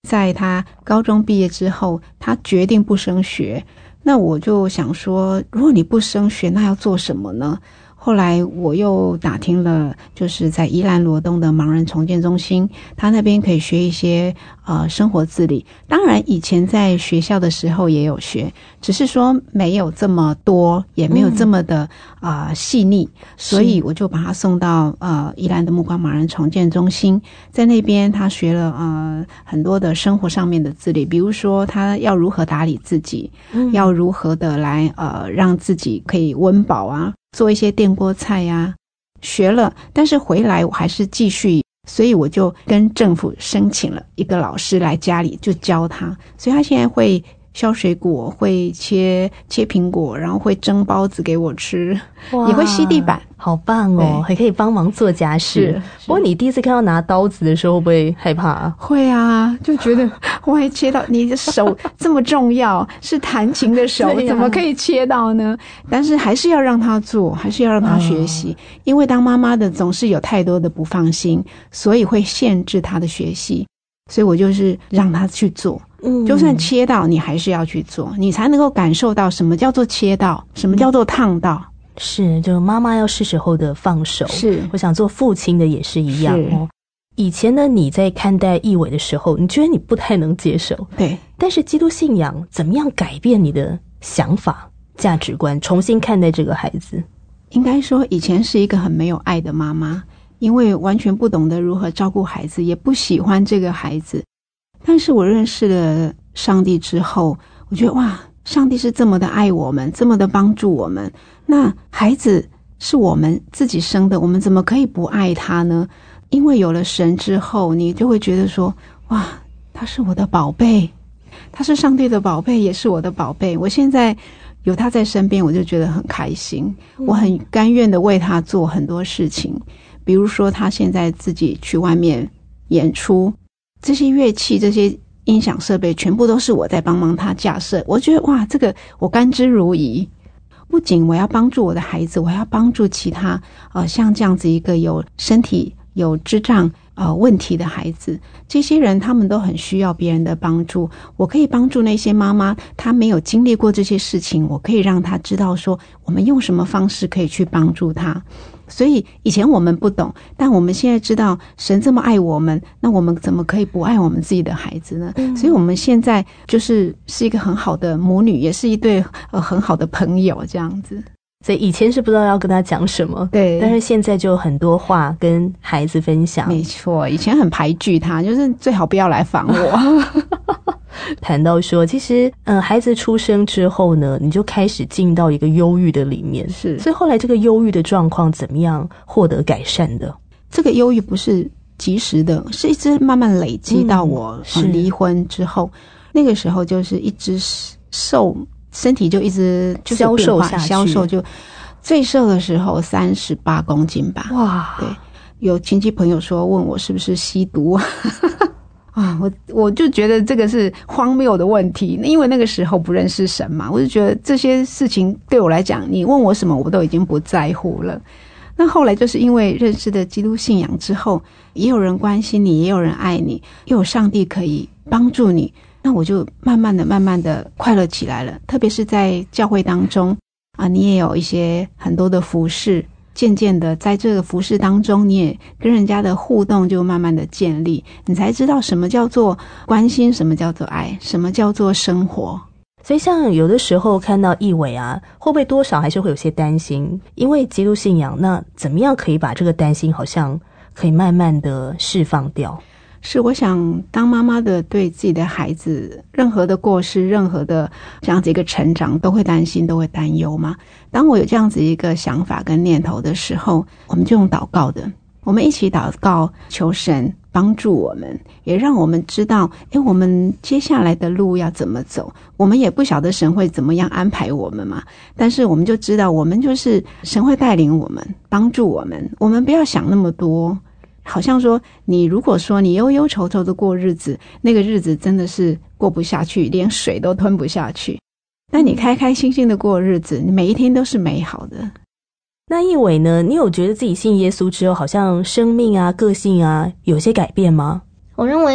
在他高中毕业之后，他决定不升学。那我就想说，如果你不升学，那要做什么呢？后来我又打听了，就是在宜兰罗东的盲人重建中心，他那边可以学一些生活自理。当然以前在学校的时候也有学，只是说没有这么多，也没有这么的细腻，所以我就把他送到宜兰的目光盲人重建中心，在那边他学了很多的生活上面的自理，比如说他要如何打理自己，要如何的来让自己可以温饱啊，做一些电锅菜啊，学了，但是回来我还是继续，所以我就跟政府申请了一个老师来家里就教他，所以他现在会削水果，会切苹果，然后会蒸包子给我吃，也会吸地板， 好棒哦，还可以帮忙做家事。不过你第一次看到拿刀子的时候会不会害怕啊？ 会啊，就觉得万一切到你的手这么重要，是弹琴的手，怎么可以切到呢？但是还是要让他做，还是要让他学习，因为当妈妈的总是有太多的不放心，所以会限制他的学习，所以我就是让他去做。就算切到你还是要去做，你才能够感受到什么叫做切到，什么叫做烫到。 是，就妈妈要是时候的放手。是，我想做父亲的也是一样哦。以前呢，你在看待义伟的时候，你觉得你不太能接受，对。但是基督信仰怎么样改变你的想法、价值观，重新看待这个孩子？ 应该说，以前是一个很没有爱的妈妈，因为完全不懂得如何照顾孩子，也不喜欢这个孩子。但是我认识了上帝之后，我觉得哇，上帝是这么的爱我们，这么的帮助我们。那孩子是我们自己生的，我们怎么可以不爱他呢？因为有了神之后，你就会觉得说，哇，他是我的宝贝，他是上帝的宝贝，也是我的宝贝。我现在有他在身边，我就觉得很开心，我很甘愿的为他做很多事情。比如说他现在自己去外面演出，这些乐器，这些音响设备全部都是我在帮忙他架设，我觉得哇，这个我甘之如饴。不仅我要帮助我的孩子，我还要帮助其他像这样子一个有身体有智障问题的孩子，这些人他们都很需要别人的帮助。我可以帮助那些妈妈，她没有经历过这些事情，我可以让她知道说我们用什么方式可以去帮助她。所以以前我们不懂，但我们现在知道神这么爱我们，那我们怎么可以不爱我们自己的孩子呢？所以我们现在是一个很好的母女，也是一对很好的朋友这样子。 所以以前是不知道要跟他讲什么，对，但是现在就很多话跟孩子分享。 没错，以前很排拒他，就是最好不要来烦我。 谈到说其实孩子出生之后呢，你就开始进到一个忧郁的里面，是，所以后来这个忧郁的状况怎么样获得改善的？ 这个忧郁不是及时的，是一直慢慢累积到我离婚之后，那个时候就是一直身体就一直就是消瘦下去， 消瘦就最瘦的时候38公斤吧。哇，对，有亲戚朋友说问我是不是吸毒啊，我就觉得这个是荒谬的问题，因为那个时候不认识神嘛，我就觉得这些事情对我来讲，你问我什么我都已经不在乎了。那后来就是因为认识的基督信仰之后，也有人关心你，也有人爱你，又有上帝可以帮助你，那我就慢慢的快乐起来了。特别是在教会当中你也有一些很多的服事，渐渐的在这个服事当中，你也跟人家的互动就慢慢的建立，你才知道什么叫做关心，什么叫做爱，什么叫做生活。 所以像有的时候看到义伟会不会多少还是会有些担心，因为基督信仰，那怎么样可以把这个担心好像可以慢慢的释放掉？ 是，我想当妈妈的对自己的孩子任何的过失，任何的这样子一个成长都会担心，都会担忧嘛。当我有这样子一个想法跟念头的时候，我们就用祷告的，我们一起祷告，求神帮助我们，也让我们知道我们接下来的路要怎么走。我们也不晓得神会怎么样安排我们嘛，但是我们就知道我们就是神会带领我们，帮助我们，我们不要想那么多。好像说你如果说你忧忧愁愁的过日子，那个日子真的是过不下去，连水都吞不下去。但你开开心心的过日子，你每一天都是美好的。 那义伟呢，你有觉得自己信耶稣之后好像生命个性有些改变吗？ 我认为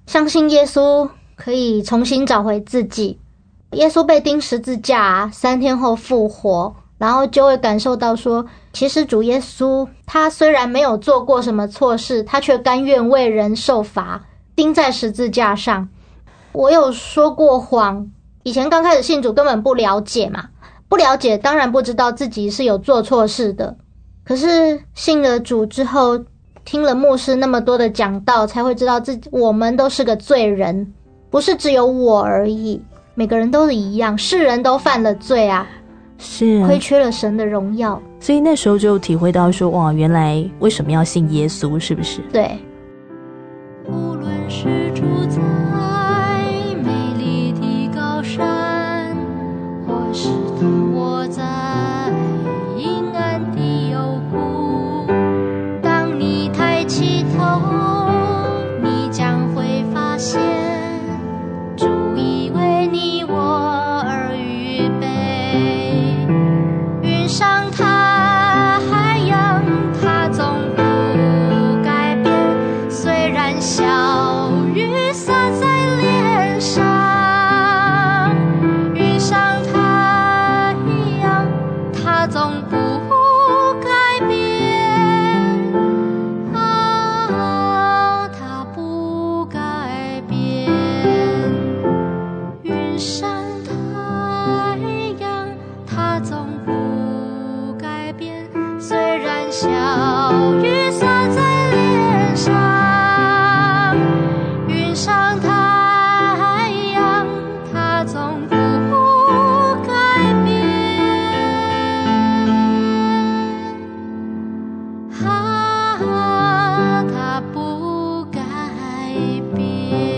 相信耶稣可以重新找回自己。耶稣被钉十字架，3天后复活，然后就会感受到说，其实主耶稣他虽然没有做过什么错事，他却甘愿为人受罚，钉在十字架上。我有说过谎，以前刚开始信主根本不了解嘛，不了解当然不知道自己是有做错事的。可是信了主之后，听了牧师那么多的讲道，才会知道我们都是个罪人，不是只有我而已，每个人都是一样，世人都犯了罪啊， 是亏缺了神的荣耀。 所以那时候就体会到说，哇，原来为什么要信耶稣，是不是？ 对。 无论是住在美丽的高山，或是躺卧在阴暗的幽谷，当你抬起头，你将会发现主已为你我而预备。云上太阳，它总不改变，虽然小雨洒在脸上。云上太阳，它总不改变，它不改变。云上太阳，它总不改变，虽然小雨洒在脸上。云上太阳，它总不改变，它不改变。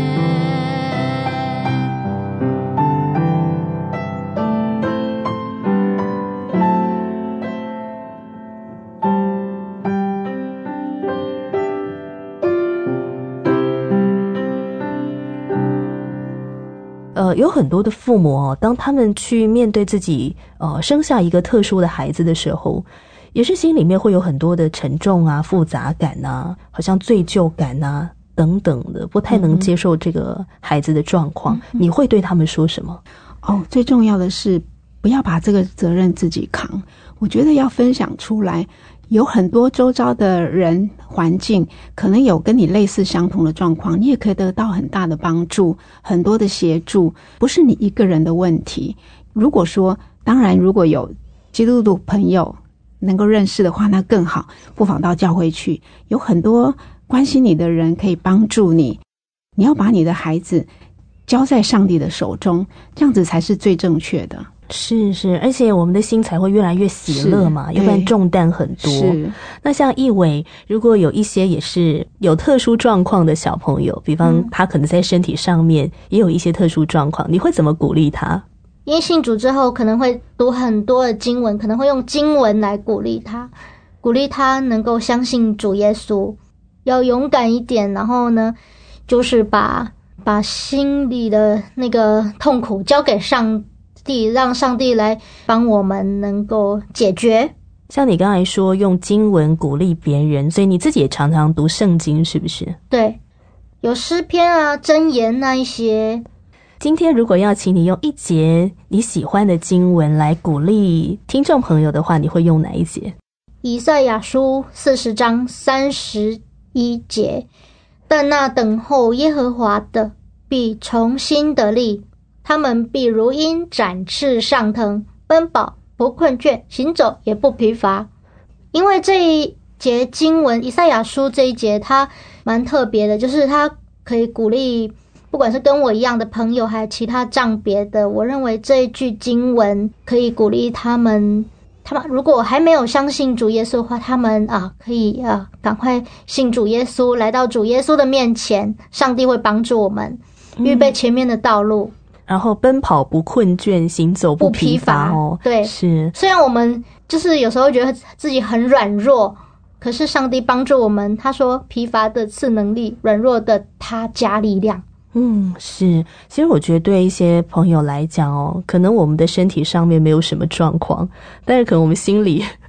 有很多的父母当他们去面对自己生下一个特殊的孩子的时候，也是心里面会有很多的沉重啊、复杂感啊，好像罪疚感啊等等的，不太能接受这个孩子的状况。你会对他们说什么？ 最重要的是不要把这个责任自己扛，我觉得要分享出来。有很多周遭的人环境可能有跟你类似相同的状况，你也可以得到很大的帮助，很多的协助，不是你一个人的问题。如果说当然如果有基督徒朋友能够认识的话，那更好，不妨到教会去，有很多关心你的人可以帮助你。你要把你的孩子交在上帝的手中，这样子才是最正确的。 是，而且我们的心才会越来越喜乐嘛，要不然重担很多。 是。 那像一伟，如果有一些也是有特殊状况的小朋友，比方他可能在身体上面也有一些特殊状况，你会怎么鼓励他？ 因为信主之后可能会读很多的经文，可能会用经文来鼓励他能够相信主耶稣，要勇敢一点，然后呢就是把心里的那个痛苦交给上帝，让上帝来帮我们能够解决。 像你刚才说用经文鼓励别人，所以你自己也常常读圣经是不是？ 对，有诗篇啊、箴言那一些。 今天如果要请你用一节你喜欢的经文来鼓励听众朋友的话，你会用哪一节？ 以赛亚书40章31节，但那等候耶和华的必重新得力，他们必如鹰展翅上腾，奔跑不困倦，行走也不疲乏。因为这一节经文以赛亚书这一节它蛮特别的，就是它可以鼓励不管是跟我一样的朋友还有其他障别的，我认为这一句经文可以鼓励他们如果还没有相信主耶稣的话，他们可以赶快信主耶稣，来到主耶稣的面前，上帝会帮助我们预备前面的道路， 然后奔跑不困倦，行走不疲乏对， 是。 虽然我们就是有时候觉得自己很软弱，可是上帝帮助我们，他说疲乏的赐能力，软弱的他加力量。 是。其实我觉得对一些朋友来讲可能我们的身体上面没有什么状况，但是可能我们心里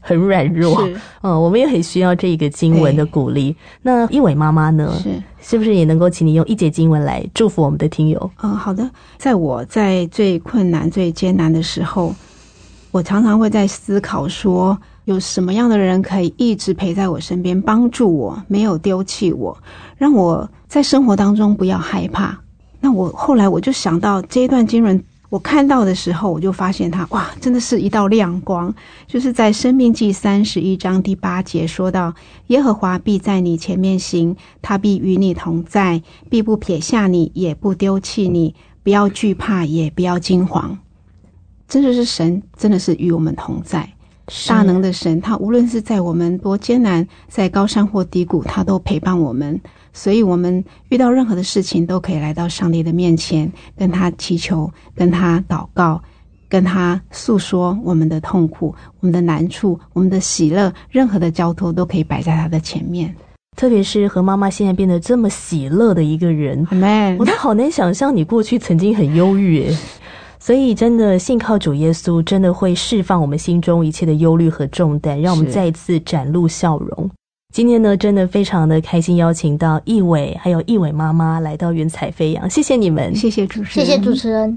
很软弱。 是， 我们也很需要这个经文的鼓励。那一伟妈妈呢？是不是也能够请你用一节经文来祝福我们的听友？ 好的。在我在最困难、最艰难的时候，我常常会在思考说，有什么样的人可以一直陪在我身边，帮助我，没有丢弃我，让我在生活当中不要害怕。那后来我就想到这一段经文，我看到的时候，我就发现它，哇，真的是一道亮光。就是在申命记31章第8节说到，耶和华必在你前面行，他必与你同在，必不撇下你，也不丢弃你，不要惧怕，也不要惊惶。真的是神，真的是与我们同在。大能的神，他无论是在我们多艰难，在高山或低谷，他都陪伴我们。所以我们遇到任何的事情，都可以来到上帝的面前，跟他祈求，跟他祷告，跟他诉说我们的痛苦，我们的难处，我们的喜乐，任何的交托都可以摆在他的前面。 特别是和妈妈现在变得这么喜乐的一个人， Amen， 我都好难想象你过去曾经很忧郁耶。所以真的信靠主耶稣，真的会释放我们心中一切的忧虑和重担，让我们再一次展露笑容。今天呢，真的非常的开心，邀请到一伟还有一伟妈妈来到云彩飞扬，谢谢你们。 谢谢主持人。 谢谢主持人。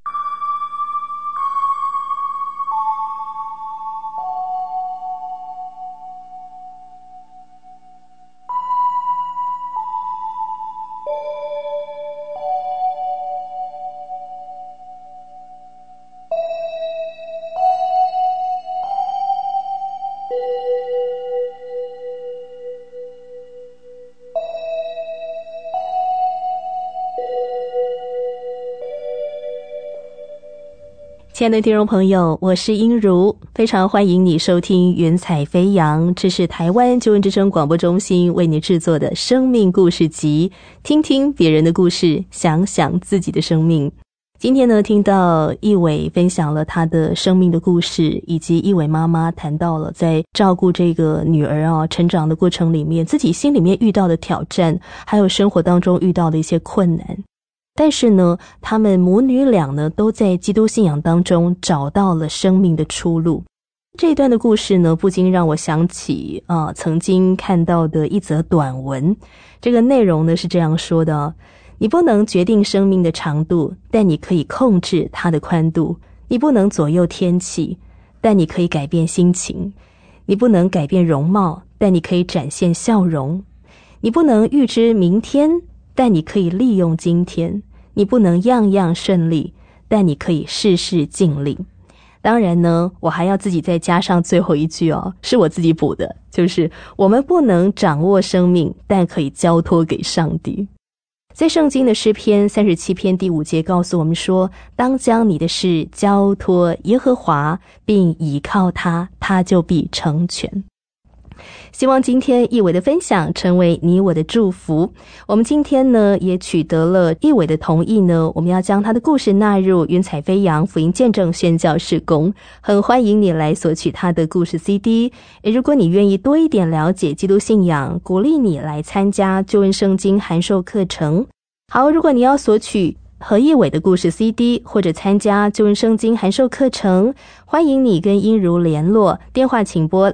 亲爱的听众朋友，我是英如，非常欢迎你收听云彩飞扬，这是台湾救恩之声广播中心为你制作的生命故事集，听听别人的故事，想想自己的生命。今天呢，听到一伟分享了他的生命的故事，以及一伟妈妈谈到了在照顾这个女儿成长的过程里面，自己心里面遇到的挑战，还有生活当中遇到的一些困难。但是呢，他们母女俩呢，都在基督信仰当中找到了生命的出路。这一段的故事呢，不禁让我想起曾经看到的一则短文。这个内容呢是这样说的：你不能决定生命的长度，但你可以控制它的宽度；你不能左右天气，但你可以改变心情；你不能改变容貌，但你可以展现笑容；你不能预知明天，但你可以利用今天；你不能样样顺利，但你可以事事尽力。当然呢，我还要自己再加上最后一句是我自己补的，就是我们不能掌握生命，但可以交托给上帝。在圣经的诗篇37篇第5节告诉我们说，当将你的事交托耶和华，并倚靠他，他就必成全。希望今天一伟的分享成为你我的祝福。我们今天呢也取得了一伟的同意呢，我们要将他的故事纳入云彩飞扬福音见证宣教事工，很欢迎你来索取他的故事 CD。 如果你愿意多一点了解基督信仰，鼓励你来参加救恩圣经函授课程。好，如果你要索取何一伟的故事 CD 或者参加救恩圣经函授课程，欢迎你跟英如联络，电话请拨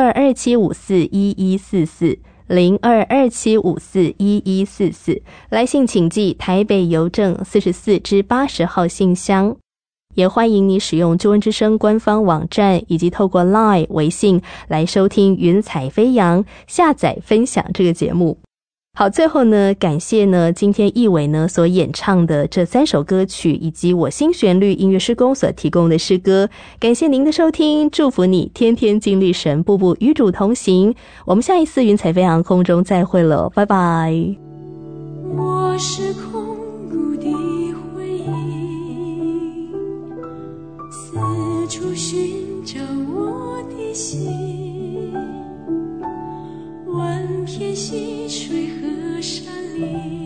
0227541144 0227541144，来信请寄台北邮政44至80号信箱。也欢迎你使用救恩之声官方网站以及透过 LINE 微信来收听云彩飞扬，下载分享这个节目。好，最后呢，感谢呢今天一伟呢所演唱的这3首歌曲，以及我新旋律音乐事工所提供的诗歌。感谢您的收听，祝福你天天经历神，步步与主同行。我们下一次云彩飞扬空中再会了，拜拜。 我是空谷的回忆，四处寻找我的心，万片溪水和山林，